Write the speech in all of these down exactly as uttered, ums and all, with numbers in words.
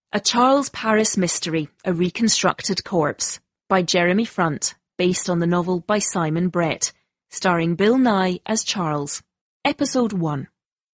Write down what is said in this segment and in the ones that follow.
A Charles Paris Mystery, A Reconstructed Corpse, by Jeremy Front, based on the novel by Simon Brett, starring Bill Nye as Charles. Episode one.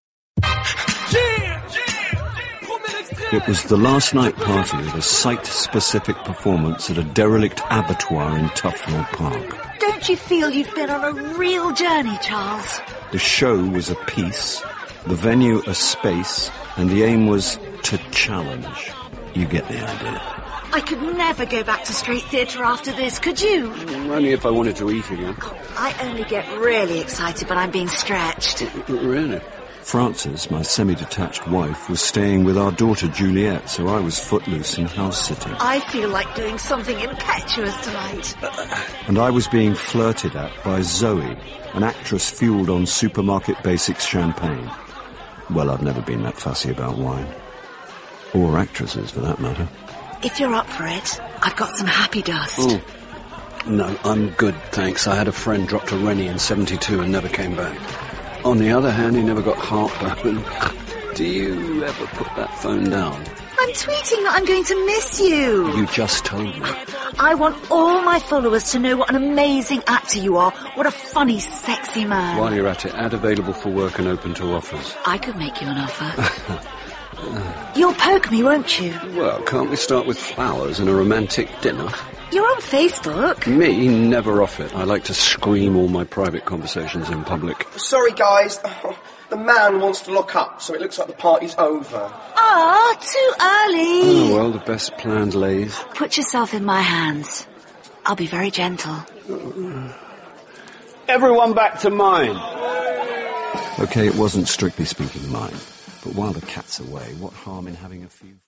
It was the last night party of a site-specific performance at a derelict abattoir in Tufnell Park. Don't you feel you've been on a real journey, Charles? The show was a piece, the venue a space, and the aim was to challenge. You get the idea. I could never go back to straight theatre after this, could you? Only if I wanted to eat again. I only get really excited when I'm being stretched. Really? Frances, my semi-detached wife, was staying with our daughter Juliet, so I was footloose and house-sitting. I feel like doing something impetuous tonight. And I was being flirted at by Zoe, an actress fueled on supermarket basics champagne. Well, I've never been that fussy about wine. Or actresses, for that matter. If you're up for it, I've got some happy dust. Oh. No, I'm good, thanks. I had a friend drop to Rennie in seventy-two and never came back. On the other hand, he never got heartburn. Do you ever put that phone down? I'm tweeting that I'm going to miss you. You just told me. I want all my followers to know what an amazing actor you are. What a funny, sexy man. While you're at it, add available for work and open to offers. I could make you an offer. You'll poke me, won't you? Well, can't we start with flowers and a romantic dinner? You're on Facebook. Me? Never off it. I like to scream all my private conversations in public. Sorry, guys. The man wants to lock up, so it looks like the party's over. Ah, too early. Oh, well, the best planned lays. Put yourself in my hands. I'll be very gentle. Everyone back to mine. Okay, it wasn't strictly speaking mine. But while the cat's away, what harm in having a few...